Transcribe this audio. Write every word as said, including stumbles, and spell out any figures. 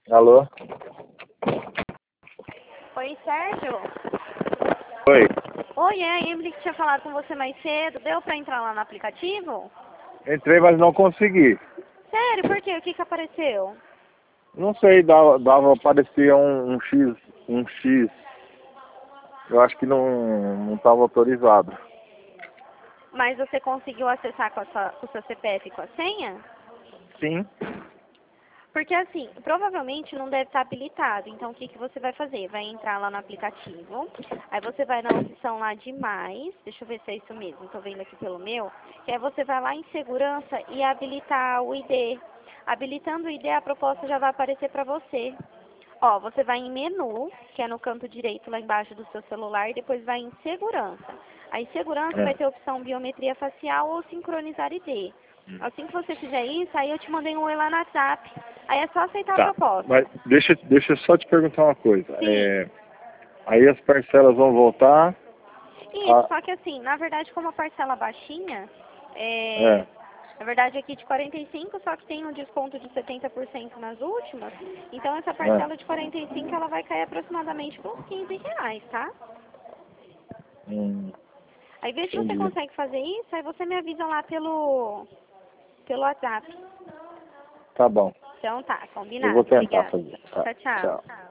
Alô? Oi, Sérgio? Oi. Oi, é a Emily que tinha falado com você mais cedo. Deu pra entrar lá no aplicativo? Entrei, mas não consegui. Sério? Por quê? O que que apareceu? Não sei, dava, dava aparecia um, um X, um X. Eu acho que não não estava autorizado. Mas você conseguiu acessar com, a sua, com o seu C P F e com a senha? Sim. Porque assim, provavelmente não deve estar habilitado. Então o que que você vai fazer? Vai entrar lá no aplicativo, aí você vai na opção lá de mais, deixa eu ver se é isso mesmo, tô vendo aqui pelo meu, que aí você vai lá em segurança e habilitar o I D. Habilitando o I D, a proposta já vai aparecer para você. Ó, você vai em menu, que é no canto direito lá embaixo do seu celular, e depois vai em segurança. Aí em segurança vai É. ter a opção biometria facial ou sincronizar I D. Assim que você fizer isso, aí eu te mandei um oi lá no WhatsApp. Aí é só aceitar a Tá. Mas proposta. deixa, deixa eu só te perguntar uma coisa. Sim. É, aí as parcelas vão voltar. Isso, A, só que assim, na verdade, como a parcela baixinha, é, é. na verdade aqui de quarenta e cinco, só que tem um desconto de setenta por cento nas últimas, então essa É. parcela de quarenta e cinco ela vai cair aproximadamente por uns quinze reais, tá? Hum, Aí vê se você entendi. consegue fazer isso, aí você me avisa lá pelo, pelo WhatsApp. Tá bom. Então tá, Eu vou combinado. tentar Obrigada. fazer. Tá. Tchau, tchau. Tchau.